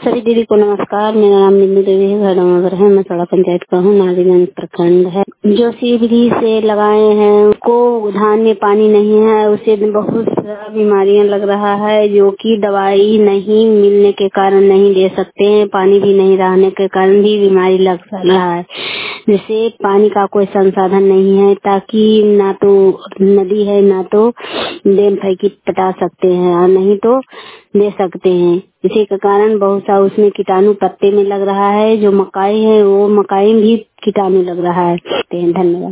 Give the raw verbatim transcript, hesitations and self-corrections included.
सभी दीदी को नमस्कार। मेरा नाम बिंदु देवी है, घर नगर है, मैं सड़ा पंचायत का हूँ, नारीगंज प्रखंड है। जो सीवरी से लगाए हैं उनको धान में पानी नहीं है, उसे बहुत सारा बीमारियां लग रहा है, जो कि दवाई नहीं मिलने के कारण नहीं दे सकते हैं, पानी भी नहीं रहने के कारण भी बीमारी लग रहा है। जैसे पानी का कोई संसाधन नहीं है, ताकि ना तो नदी है ना तो डैम फैकी पटा सकते हैं और नहीं तो दे सकते हैं। इसी के कारण बहुत सा उसमें कीटाणु पत्ते में लग रहा है। जो मकाई है वो मकाई भी कीटाणु लग रहा है। धन्यवाद।